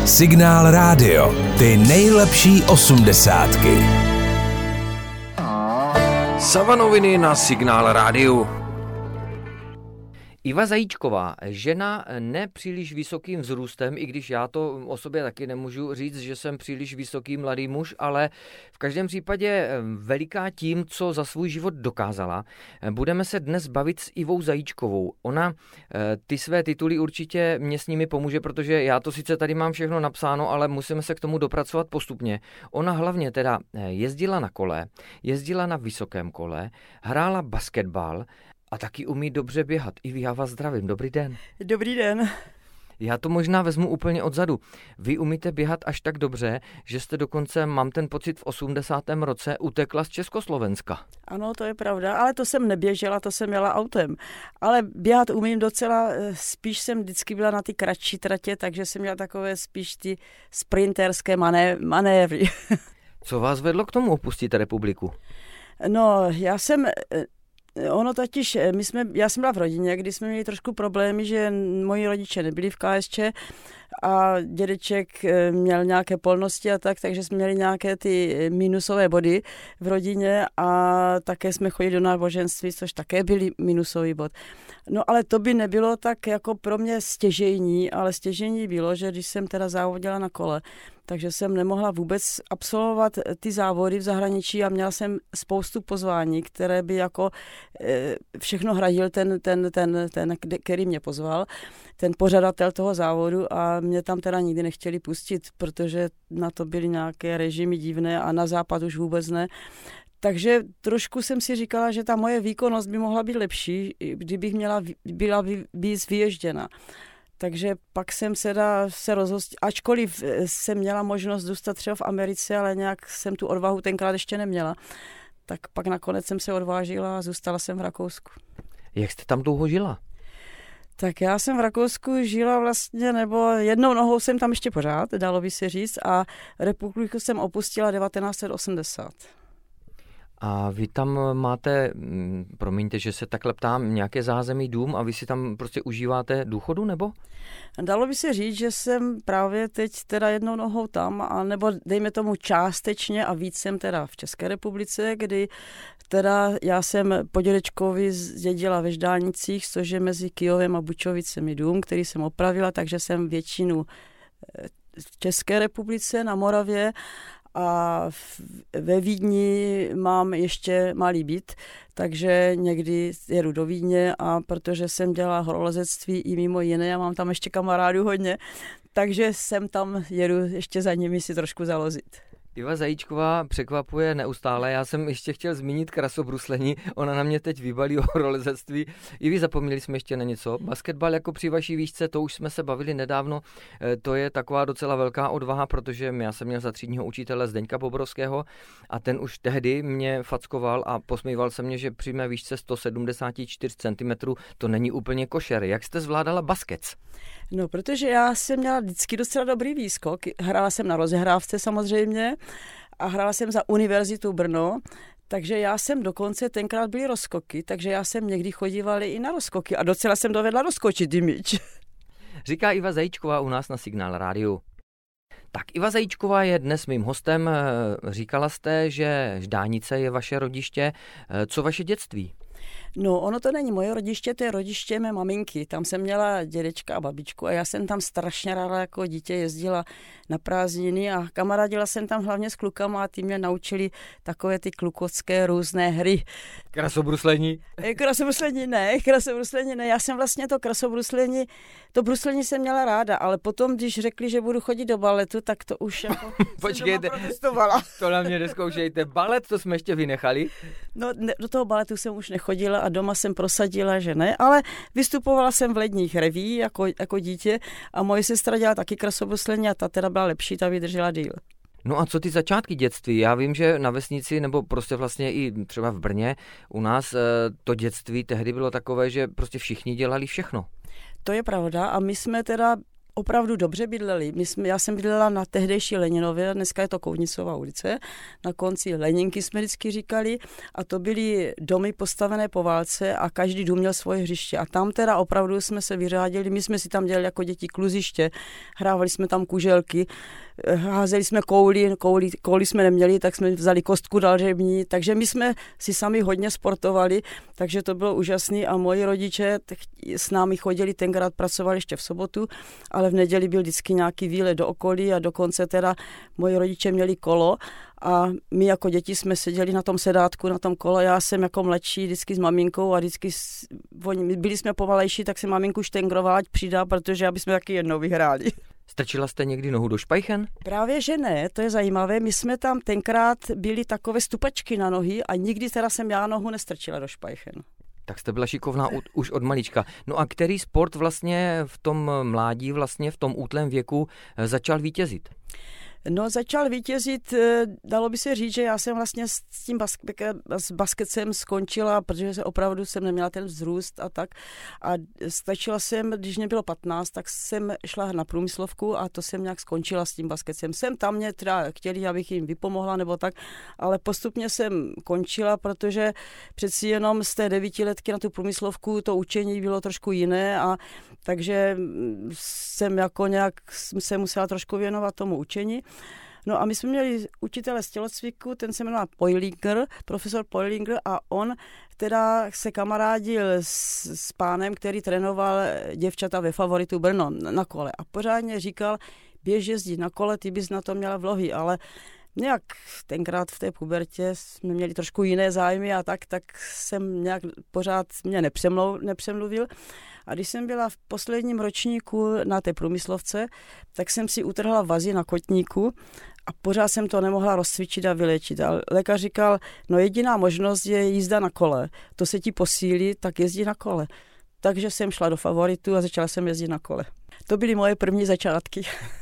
Signál Rádio. Ty nejlepší osmdesátky. Savanoviny na Signál Rádiu. Iva Zajíčková, žena nepříliš vysokým vzrůstem, i když já to o sobě taky nemůžu říct, že jsem příliš vysoký mladý muž, ale v každém případě veliká tím, co za svůj život dokázala. Budeme se dnes bavit s Ivou Zajíčkovou. Ona ty své tituly určitě mě s nimi pomůže, protože já to sice tady mám všechno napsáno, ale musíme se k tomu dopracovat postupně. Ona hlavně teda jezdila na kole, jezdila na vysokém kole, hrála basketbal, a taky umí dobře běhat. Ivi, já vás zdravím. Dobrý den. Dobrý den. Já to možná vezmu úplně odzadu. Vy umíte běhat až tak dobře, že jste dokonce, mám ten pocit, v 80. roce utekla z Československa. Ano, to je pravda, ale to jsem neběžela, to jsem jela autem. Ale běhat umím docela, spíš jsem vždycky byla na ty kratší tratě, takže jsem měla takové spíš ty sprinterské manévry. Co vás vedlo k tomu opustit republiku? No, Ono totiž, já jsem byla v rodině, kdy jsme měli trošku problémy, že moji rodiče nebyli v KSČ a dědeček měl nějaké polnosti a tak, takže jsme měli nějaké ty minusové body v rodině a také jsme chodili do náboženství, což také byly minusový bod. No ale to by nebylo tak jako pro mě stěžejní, ale stěžejní bylo, že když jsem teda závodila na kole, takže jsem nemohla vůbec absolvovat ty závody v zahraničí a měla jsem spoustu pozvání, které by jako všechno hradil ten, který mě pozval, ten pořadatel toho závodu a mě tam teda nikdy nechtěli pustit, protože na to byly nějaké režimy divné a na západ už vůbec ne. Takže trošku jsem si říkala, že ta moje výkonnost by mohla být lepší, kdybych byla víc vyježděna. Takže pak jsem se rozhodla, ačkoliv jsem měla možnost zůstat třeba v Americe, ale nějak jsem tu odvahu tenkrát ještě neměla, tak pak nakonec jsem se odvážila a zůstala jsem v Rakousku. Jak jste tam dlouho žila? Tak já jsem v Rakousku žila vlastně, nebo jednou nohou jsem tam ještě pořád, dalo by se říct, a republiku jsem opustila 1980. A vy tam máte, promiňte, že se takhle ptám, nějaké zázemí dům a vy si tam prostě užíváte důchodu, nebo? Dalo by se říct, že jsem právě teď teda jednou nohou tam, a nebo dejme tomu částečně a víc jsem teda v České republice, kdy teda já jsem po dědečkovi zdědila ve Ždánicích, což je mezi Kyjovem a Bučovicemi dům, který jsem opravila, takže jsem většinu v České republice na Moravě a ve Vídni mám ještě malý byt, takže někdy jedu do Vídně a protože jsem dělala horolezectví i mimo jiné a mám tam ještě kamarádů hodně, takže jsem tam jedu ještě za nimi si trošku zalozit. Iva Zajíčková překvapuje neustále. Já jsem ještě chtěl zmínit krasobruslení. Ona na mě teď vybalí o horolezectví. I vy zapomněli jsme ještě na něco. Basketbal jako při vaší výšce, to už jsme se bavili nedávno. To je taková docela velká odvaha, protože já jsem měl za třídního učitele Zdeňka Bobrovského a ten už tehdy mě fackoval a posmíval se mě, že při mé výšce 174 cm to není úplně košer. Jak jste zvládala basket? No, protože já jsem měla vždycky docela dobrý výskok. Hrála jsem na rozehrávce samozřejmě a hrála jsem za Univerzitu Brno, takže já jsem dokonce, tenkrát byly rozskoky, takže já jsem někdy chodívala i na rozskoky a docela jsem dovedla rozskočit i míč. Říká Iva Zajíčková u nás na Signál Rádiu. Tak Iva Zajíčková je dnes mým hostem. Říkala jste, že Ždánice je vaše rodiště. Co vaše dětství? No, ono to není moje rodiště, to je rodiště mé maminky. Tam jsem měla dědečka a babičku a já jsem tam strašně ráda jako dítě jezdila na prázdniny a kamarádila jsem tam hlavně s klukama a ty mě naučili takové ty klukovské různé hry. Krasobruslení? Krasobruslení ne. Já jsem vlastně to bruslení jsem měla ráda, ale potom, když řekli, že budu chodit do baletu, tak to už jako počkejte, to na mě neskoušejte. Balet, to jsme ještě vynechali? No, do toho baletu jsem už nechodila a doma jsem prosadila, že ne, ale vystupovala jsem v ledních reví jako dítě a moje sestra dělala taky krasobruslení a ta teda byla lepší, ta vydržela díl. No a co ty začátky dětství? Já vím, že na vesnici nebo prostě vlastně i třeba v Brně u nás to dětství tehdy bylo takové, že prostě všichni dělali všechno. To je pravda a my jsme teda opravdu dobře bydleli. Já jsem bydlela na tehdejší Leninově, dneska je to Kouvnicová ulice, na konci Leninky jsme vždycky říkali, a to byly domy postavené po válce a každý dům měl svoje hřiště. A tam teda opravdu jsme se vyřádili, my jsme si tam dělali jako děti kluziště, hrávali jsme tam kuželky, házeli jsme kouli jsme neměli, tak jsme vzali kostku dalřební, takže my jsme si sami hodně sportovali, takže to bylo úžasné a moji rodiče s námi chodili, tenkrát pracovali ještě v sobotu, ale v neděli byl vždycky nějaký výlet do okolí a dokonce teda moji rodiče měli kolo a my jako děti jsme seděli na tom sedátku, na tom kole, já jsem jako mladší vždycky s maminkou a vždycky byli jsme pomalejší, tak se maminku štengrovala, ať přidá, protože aby jsme taky jednou vyhráli. Strčila jste někdy nohu do špajchen? Právě že ne, to je zajímavé. My jsme tam tenkrát byli takové stupačky na nohy a nikdy teda jsem já nohu nestrčila do špajchen. Tak jste byla šikovná už od malička. No a který sport vlastně v tom mládí, vlastně v tom útlém věku začal vítězit? No, začal vítězit, dalo by se říct, že já jsem vlastně s tím basketcem skončila, protože se opravdu jsem neměla ten vzrůst a tak. A stačila jsem, když mě bylo 15, tak jsem šla na průmyslovku a to jsem nějak skončila s tím basketcem. Tam mě teda chtěli, abych jim vypomohla nebo tak, ale postupně jsem končila, protože přeci jenom z té 9letky na tu průmyslovku to učení bylo trošku jiné a takže jsem jako nějak se musela trošku věnovat tomu učení. No a my jsme měli učitele z tělocviku, ten se jmenoval Poilinger, profesor Poilinger a on teda se kamarádil s pánem, který trénoval děvčata ve Favoritu Brno na kole a pořádně říkal, běž jezdit na kole, ty bys na to měla vlohy, ale nějak tenkrát v té pubertě jsme měli trošku jiné zájmy a tak jsem nějak pořád mě nepřemluvil. A když jsem byla v posledním ročníku na té průmyslovce, tak jsem si utrhla vazy na kotníku a pořád jsem to nemohla rozcvičit a vylečit. A lékař říkal, no jediná možnost je jízda na kole. To se ti posílí, tak jezdí na kole. Takže jsem šla do Favoritu a začala jsem jezdit na kole. To byly moje první začátky.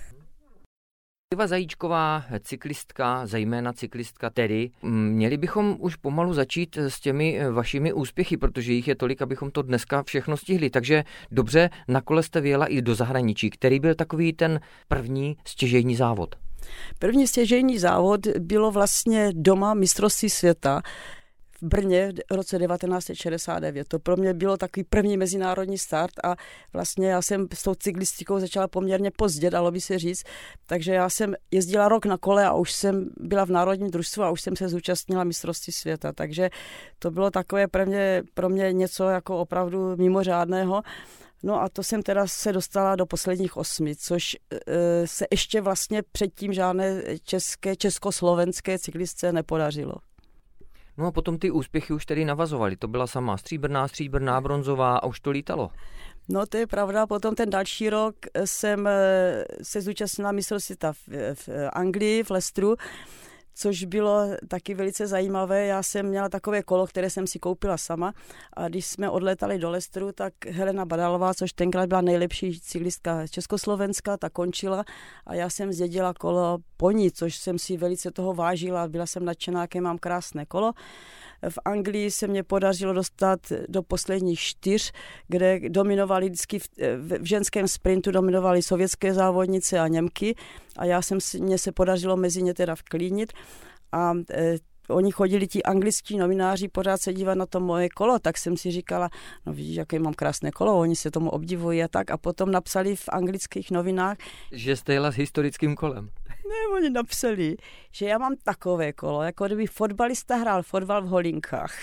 Iva Zajíčková, cyklistka, zejména cyklistka tedy. Měli bychom už pomalu začít s těmi vašimi úspěchy, protože jich je tolik, abychom to dneska všechno stihli. Takže dobře, na kole jste vyjela i do zahraničí. Který byl takový ten první stěžejní závod? První stěžejní závod bylo vlastně doma mistrovství světa v Brně v roce 1969. To pro mě bylo takový první mezinárodní start a vlastně já jsem s tou cyklistikou začala poměrně pozdě, dalo by se říct. Takže já jsem jezdila rok na kole a už jsem byla v národním družstvu a už jsem se zúčastnila mistrovství světa. Takže to bylo takové pro mě něco jako opravdu mimořádného. No a to jsem teda se dostala do posledních 8, což se ještě vlastně předtím žádné československé cyklistce nepodařilo. No a potom ty úspěchy už tedy navazovaly. To byla sama stříbrná, bronzová a už to lítalo. No to je pravda, potom ten další rok jsem se zúčastnila mistrovství v Anglii, v Leicesteru, což bylo taky velice zajímavé. Já jsem měla takové kolo, které jsem si koupila sama a když jsme odlétali do Leicesteru, tak Helena Badalová, což tenkrát byla nejlepší cyklistka Československa, ta končila a já jsem zdědila kolo po ní, což jsem si velice toho vážila, byla jsem nadšená, jaké mám krásné kolo. V Anglii se mě podařilo dostat do posledních 4, kde dominovali vždycky v ženském sprintu dominovali sovětské závodnice a Němky a mně se podařilo mezi ně teda vklínit a oni chodili ti angličtí novináři pořád se dívat na to moje kolo, tak jsem si říkala, no vidíš, jaké mám krásné kolo, oni se tomu obdivují a tak a potom napsali v anglických novinách, že jste jela s historickým kolem. Ne, oni napsali, že já mám takové kolo, jako kdyby fotbalista hrál fotbal v holinkách.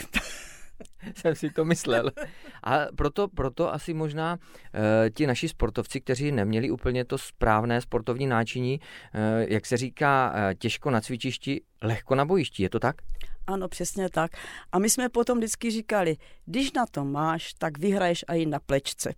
Jsem si to myslel. A proto asi možná ti naši sportovci, kteří neměli úplně to správné sportovní náčiní, jak se říká, těžko na cvičišti, lehko na bojišti, je to tak? Ano, přesně tak. A my jsme potom vždycky říkali, když na to máš, tak vyhraješ i na plečce.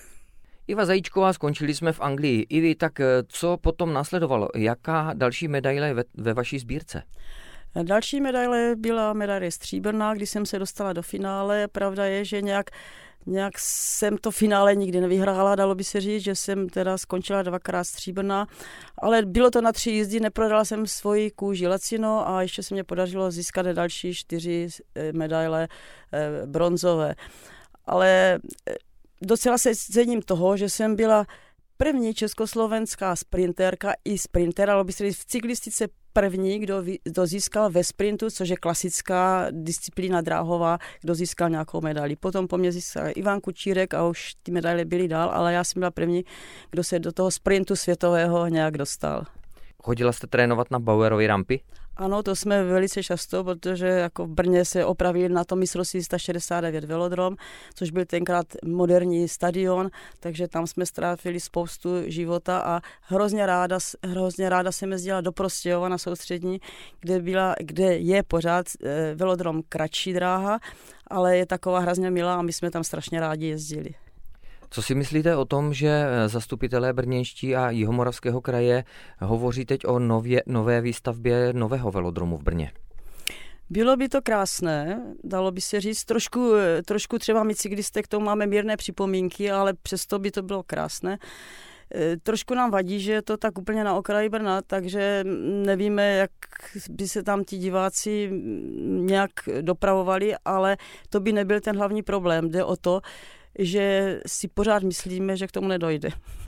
Iva Zajíčková, skončili jsme v Anglii. Ivi, tak co potom následovalo? Jaká další medaile ve vaší sbírce? Další medaile byla medaile stříbrná, když jsem se dostala do finále. Pravda je, že nějak jsem to finále nikdy nevyhrála, dalo by se říct, že jsem teda skončila 2krát stříbrná, ale bylo to na 3 jízdy, neprodala jsem svoji kůži lacino a ještě se mě podařilo získat další 4 medaile bronzové. Ale docela se cením toho, že jsem byla první československá sprinterka i sprinter, ale by se říct v cyklistice první, kdo získal ve sprintu, což je klasická disciplína dráhová, kdo získal nějakou medaili. Potom po mně získal Ivan Kučírek a už ty medaile byly dál, ale já jsem byla první, kdo se do toho sprintu světového nějak dostal. Chodila jste trénovat na Bauerovy rampy? Ano, to jsme velice často, protože jako v Brně se opravili na to mistrovství 169 velodrom, což byl tenkrát moderní stadion, takže tam jsme strávili spoustu života a hrozně ráda jsem jezdila do Prostějova na soustřední, kde je pořád velodrom kratší dráha, ale je taková hrozně milá a my jsme tam strašně rádi jezdili. Co si myslíte o tom, že zastupitelé brněnští a Jihomoravského kraje hovoří teď o nové výstavbě nového velodromu v Brně? Bylo by to krásné, dalo by se říct. Trošku třeba my cyklisté k tomu máme mírné připomínky, ale přesto by to bylo krásné. Trošku nám vadí, že je to tak úplně na okraji Brna, takže nevíme, jak by se tam ti diváci nějak dopravovali, ale to by nebyl ten hlavní problém. Jde o to, že si pořád myslíme, že k tomu nedojde.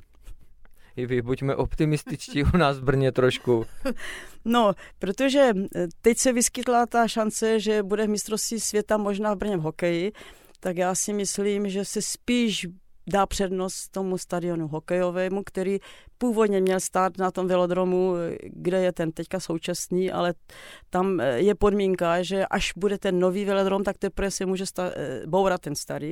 I vy buďme optimističtí u nás v Brně trošku. No, protože teď se vyskytla ta šance, že bude mistrovství světa možná v Brně v hokeji, tak já si myslím, že se spíš dá přednost tomu stadionu hokejovému, který původně měl stát na tom velodromu, kde je ten teďka současný, ale tam je podmínka, že až bude ten nový velodrom, tak teprve se může bourat ten starý.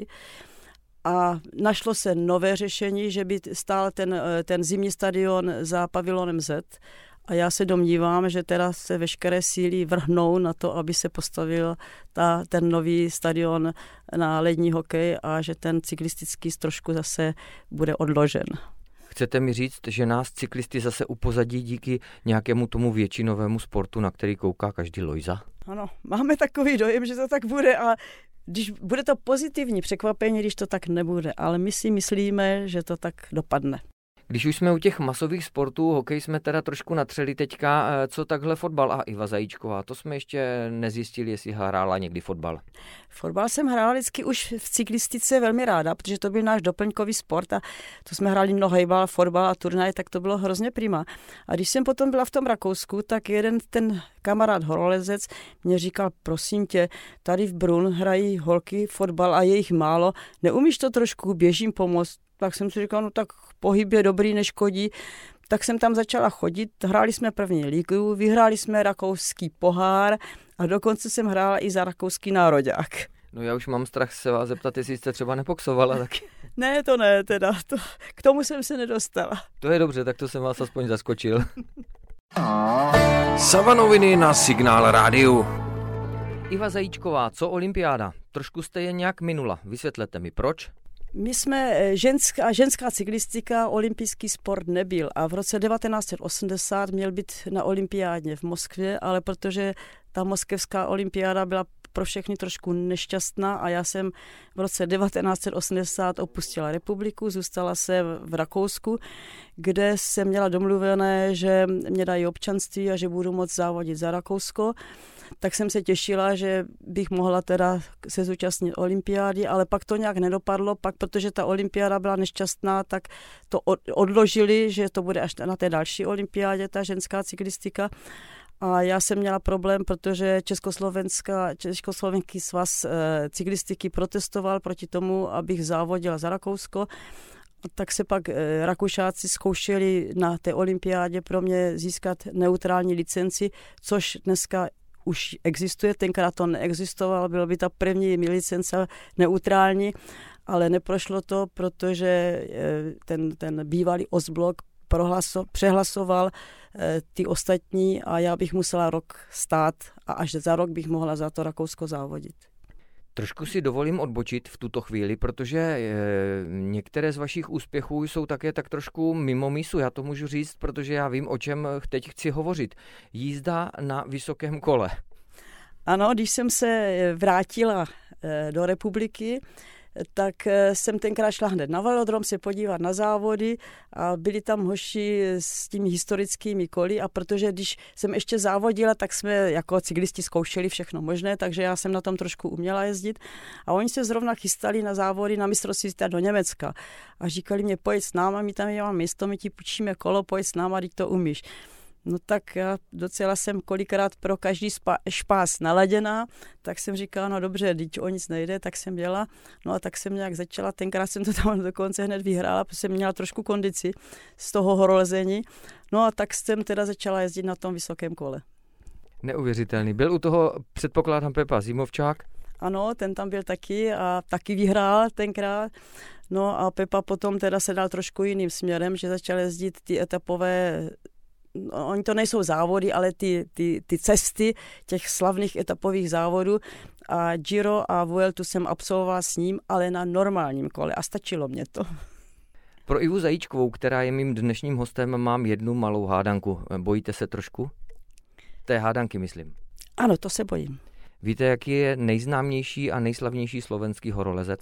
A našlo se nové řešení, že by stál ten zimní stadion za pavilonem Z. A já se domnívám, že teda se veškeré síly vrhnou na to, aby se postavil ten nový stadion na lední hokej a že ten cyklistický trošku zase bude odložen. Chcete mi říct, že nás cyklisty zase upozadí díky nějakému tomu většinovému sportu, na který kouká každý Lojza? Ano, máme takový dojem, že to tak bude a když bude to pozitivní překvapení, když to tak nebude, ale my si myslíme, že to tak dopadne. Když už jsme u těch masových sportů, hokej jsme teda trošku natřeli teďka, co takhle fotbal a Iva Zajíčková, to jsme ještě nezjistili, jestli hrála někdy fotbal. Fotbal jsem hrála vždycky už v cyklistice velmi ráda, protože to byl náš doplňkový sport a to jsme hráli mnohejbal, fotbal a turnaj, tak to bylo hrozně prima. A když jsem potom byla v tom Rakousku, tak jeden ten kamarád horolezec mě říkal, prosím tě, tady v Brun hrají holky fotbal a je jich málo, neumíš to trošku, běžím pomoct. Tak jsem si říkal, no tak pohyb je dobrý, neškodí. Tak jsem tam začala chodit, hráli jsme první ligu, vyhráli jsme rakouský pohár a dokonce jsem hrála i za rakouský nároďák. No já už mám strach se vás zeptat, jestli jste třeba nepoxovala taky. Ne, to ne, teda. K tomu jsem se nedostala. To je dobře, tak to jsem vás aspoň zaskočil. Savanoviny na Signál rádiu. Iva Zajíčková, co olympiáda? Trošku jste je nějak minula, vysvětlete mi proč? My jsme ženská cyklistika, olympijský sport nebyl a v roce 1980 měl být na olympiádě v Moskvě, ale protože ta moskevská olympiáda byla pro všechny trošku nešťastná a já jsem v roce 1980 opustila republiku, zůstala jsem v Rakousku, kde jsem měla domluvené, že mě dají občanství a že budu moct závodit za Rakousko. Tak jsem se těšila, že bych mohla teda se zúčastnit olympiády, ale pak to nějak nedopadlo, pak protože ta olympiáda byla nešťastná, tak to odložili, že to bude až na té další olympiádě, ta ženská cyklistika. A já jsem měla problém, protože Československý svaz cyklistiky protestoval proti tomu, abych závodila za Rakousko. Tak se pak Rakušáci zkoušeli na té olympiádě pro mě získat neutrální licenci, což dneska už existuje, tenkrát to neexistovalo, bylo by ta první licence neutrální, ale neprošlo to, protože ten bývalý Ostblok přehlasoval ty ostatní a já bych musela rok stát a až za rok bych mohla za to Rakousko závodit. Trošku si dovolím odbočit v tuto chvíli, protože některé z vašich úspěchů jsou také tak trošku mimo mísu. Já to můžu říct, protože já vím, o čem teď chci hovořit. Jízda na vysokém kole. Ano, když jsem se vrátila do republiky, tak jsem tenkrát šla hned na velodrom se podívat na závody a byli tam hoši s těmi historickými koly a protože když jsem ještě závodila, tak jsme jako cyklisti zkoušeli všechno možné, takže já jsem na tom trošku uměla jezdit a oni se zrovna chystali na závody na mistrovství světa do Německa a říkali mě, pojď s náma, my tam máme místo, my ti půjčíme kolo, pojď s náma, teď to umíš. No tak já docela jsem kolikrát pro každý špás naladěná, tak jsem říkala, no dobře, když o nic nejde, tak jsem jela. No a tak jsem nějak začala, tenkrát jsem to tam dokonce hned vyhrála, protože jsem měla trošku kondici z toho horolezení. No a tak jsem teda začala jezdit na tom vysokém kole. Neuvěřitelný. Byl u toho, předpokládám, Pepa Zimovčák? Ano, ten tam byl taky a taky vyhrál tenkrát. No a Pepa potom teda se dal trošku jiným směrem, že začal jezdit ty etapové. Oni to nejsou závody, ale ty cesty těch slavných etapových závodů a Giro a Vueltu jsem absolvoval s ním, ale na normálním kole a stačilo mě to. Pro Ivu Zajíčkovou, která je mým dnešním hostem, mám jednu malou hádanku. Bojíte se trošku? Té hádanky, myslím. Ano, to se bojím. Víte, jaký je nejznámější a nejslavnější slovenský horolezec?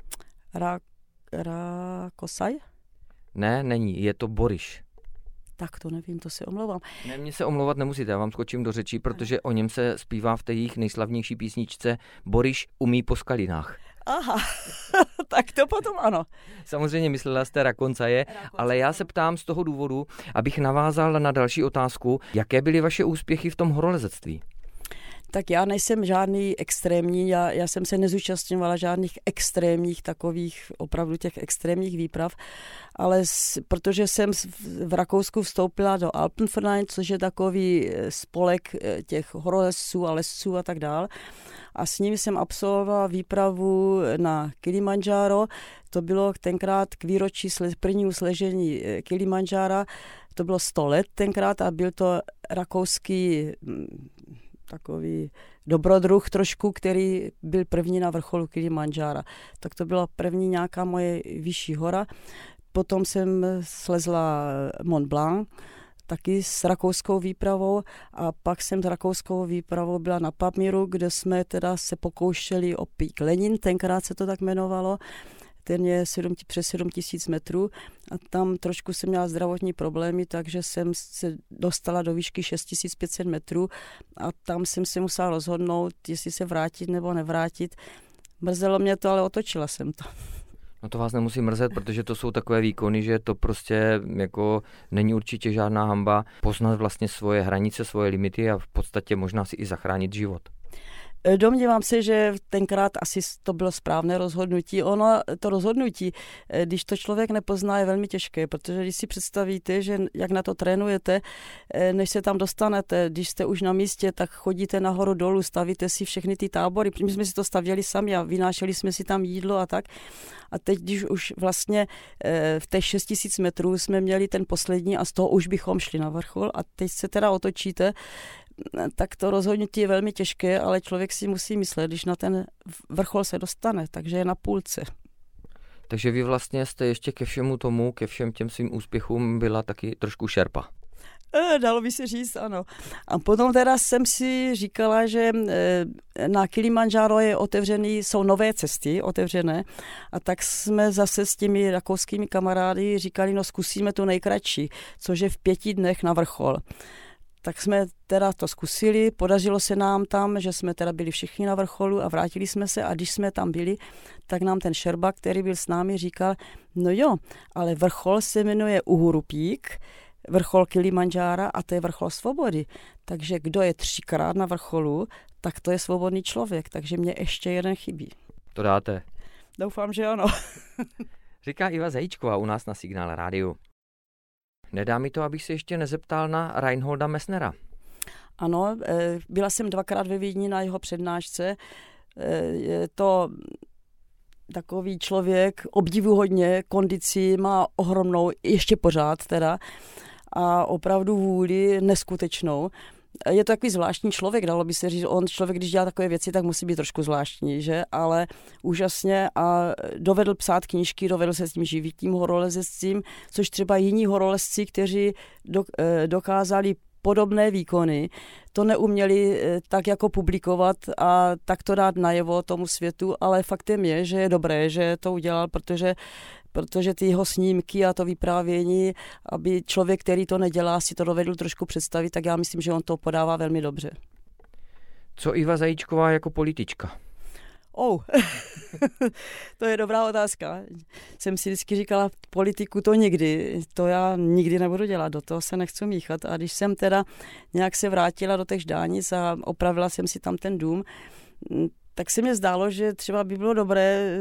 Rákosaj? Ne, není, je to Boriš. Tak to nevím, to se omlouvám. Ne, mě se omlouvat nemusíte, já vám skočím do řečí, protože o něm se zpívá v té jejich nejslavnější písničce Boriš umí po skalinách. Aha, tak to potom ano. Samozřejmě myslela jste Rakoncaje, ale já se ptám z toho důvodu, abych navázal na další otázku, jaké byly vaše úspěchy v tom horolezectví? Tak já nejsem žádný extrémní, já jsem se nezúčastňovala žádných extrémních takových, opravdu těch extrémních výprav, ale protože jsem v Rakousku vstoupila do Alpenverein, což je takový spolek těch horolezců a lesců a tak dál. A s nimi jsem absolvovala výpravu na Kilimandžáro. To bylo tenkrát k výročí prvního sležení Kilimandžára. To bylo 100 let tenkrát a byl to rakouský takový dobrodruh trošku, který byl první na vrcholu Kilimandžára. Tak to byla první nějaká moje vyšší hora. Potom jsem slezla Mont Blanc, taky s rakouskou výpravou a pak jsem s rakouskou výpravou byla na Pamíru, kde jsme teda se pokoušeli o Pík Lenin, tenkrát se to tak jmenovalo. Ten je přes 7000 metrů a tam trošku jsem měla zdravotní problémy, takže jsem se dostala do výšky 6500 metrů a tam jsem se musela rozhodnout, jestli se vrátit nebo nevrátit. Mrzelo mě to, ale otočila jsem to. No to vás nemusí mrzet, protože to jsou takové výkony, že to prostě jako není určitě žádná hanba poznat vlastně svoje hranice, svoje limity a v podstatě možná si i zachránit život. Domnívám se, že tenkrát asi to bylo správné rozhodnutí. Ono, to rozhodnutí, když to člověk nepozná, je velmi těžké, protože když si představíte, že jak na to trénujete, než se tam dostanete, když jste už na místě, tak chodíte nahoru dolů, stavíte si všechny ty tábory. My jsme si to stavěli sami a vynášeli jsme si tam jídlo a tak. A teď, když už vlastně v těch 6000 metrů jsme měli ten poslední a z toho už bychom šli na vrchol a teď se teda otočíte, tak to rozhodnutí je velmi těžké, ale člověk si musí myslet, když na ten vrchol se dostane, takže je na půlce. Takže vy vlastně jste ještě ke všemu tomu, ke všem těm svým úspěchům byla taky trošku šerpa. Dalo by se říct, ano. A potom teda jsem si říkala, že na Kilimandžáro jsou nové cesty otevřené a tak jsme zase s těmi rakouskými kamarády říkali, no zkusíme tu nejkratší, což je v 5 dnech na vrchol. Tak jsme teda to zkusili, podařilo se nám tam, že jsme teda byli všichni na vrcholu a vrátili jsme se a když jsme tam byli, tak nám ten šerba, který byl s námi, říkal, no jo, ale vrchol se jmenuje Uhuru Peak, vrchol Kilimandžára a to je vrchol svobody. Takže kdo je 3krát na vrcholu, tak to je svobodný člověk, takže mě ještě jeden chybí. To dáte? Doufám, že ano. Říká Iva Zajíčková u nás na Signál Rádiu. Nedá mi to, abych se ještě nezeptal na Reinholda Messnera. Ano, byla jsem 2krát ve Vídni na jeho přednášce. Je to takový člověk, obdivuhodně, kondici, má ohromnou, ještě pořád teda, a opravdu vůli neskutečnou. Je to takový zvláštní člověk, dalo by se říct. Člověk, když dělá takové věci, tak musí být trošku zvláštní, že? Ale úžasně a dovedl psát knížky, dovedl se s tím živit tím horolezectvím, což třeba jiní horolezci, kteří dokázali podobné výkony, to neuměli tak jako publikovat a tak to dát najevo tomu světu, ale faktem je, že je dobré, že to udělal, protože ty jeho snímky a to vyprávění, aby člověk, který to nedělá, si to dovedl trošku představit, tak já myslím, že on to podává velmi dobře. Co Iva Zajíčková jako politička? To je dobrá otázka. Jsem si vždycky říkala, politiku to já nikdy nebudu dělat, do toho se nechci míchat. A když jsem teda nějak se vrátila do těch Ždánic a opravila jsem si tam ten dům, tak se mi zdálo, že třeba by bylo dobré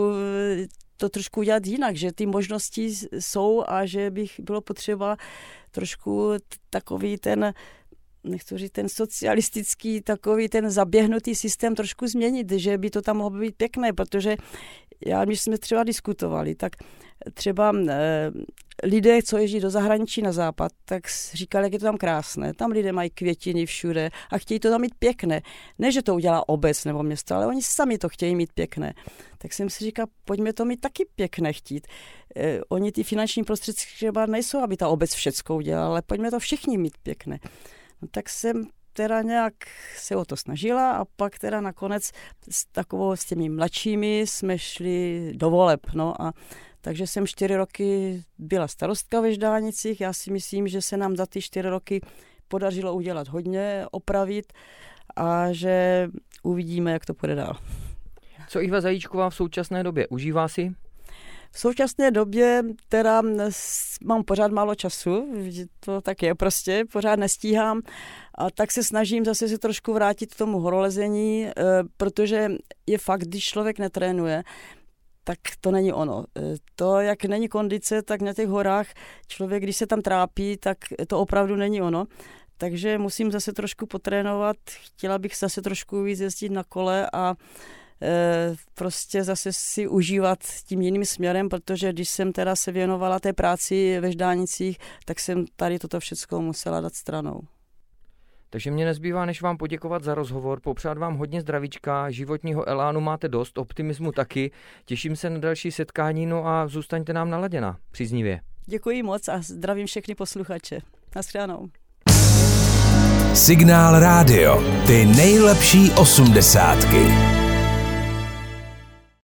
trošku udělat jinak, že ty možnosti jsou a že bych bylo potřeba trošku takový nechci říct, ten socialistický, takový ten zaběhnutý systém trošku změnit, že by to tam mohlo být pěkné, protože když jsme třeba diskutovali, tak třeba lidé, co jezdí do zahraničí na západ, tak říkali, jak je to tam krásné. Tam lidé mají květiny všude a chtějí to tam mít pěkné. Ne, že to udělá obec nebo město, ale oni sami to chtějí mít pěkné. Tak jsem si říkal, pojďme to mít taky pěkné chtít. Oni ty finanční prostředky třeba nejsou, aby ta obec všecko udělala, ale pojďme to všichni mít pěkné. No, tak jsem teda nějak se o to snažila a pak teda nakonec s těmi mladšími jsme šli do voleb. No a takže jsem 4 roky byla starostka ve Ždánicích. Já si myslím, že se nám za ty 4 roky podařilo udělat hodně, opravit a že uvidíme, jak to půjde dál. Co Iva Zajíčková v současné době? Užívá si? V současné době teda mám pořád málo času, to tak je prostě, pořád nestíhám a tak se snažím zase se trošku vrátit k tomu horolezení, protože je fakt, když člověk netrénuje, tak to není ono. To, jak není kondice, tak na těch horách člověk, když se tam trápí, tak to opravdu není ono. Takže musím zase trošku potrénovat, chtěla bych zase trošku víc jezdit na kole a prostě zase si užívat tím jiným směrem, protože když jsem teda se věnovala té práci ve Ždánicích, tak jsem tady toto všecko musela dát stranou. Takže mě nezbývá, než vám poděkovat za rozhovor, popřát vám hodně zdravíčka, životního elánu máte dost, optimismu taky, těším se na další setkání, no a zůstaňte nám naladěna, příznivě. Děkuji moc a zdravím všechny posluchače. Naschledanou. Signál rádio, ty nejlepší 80.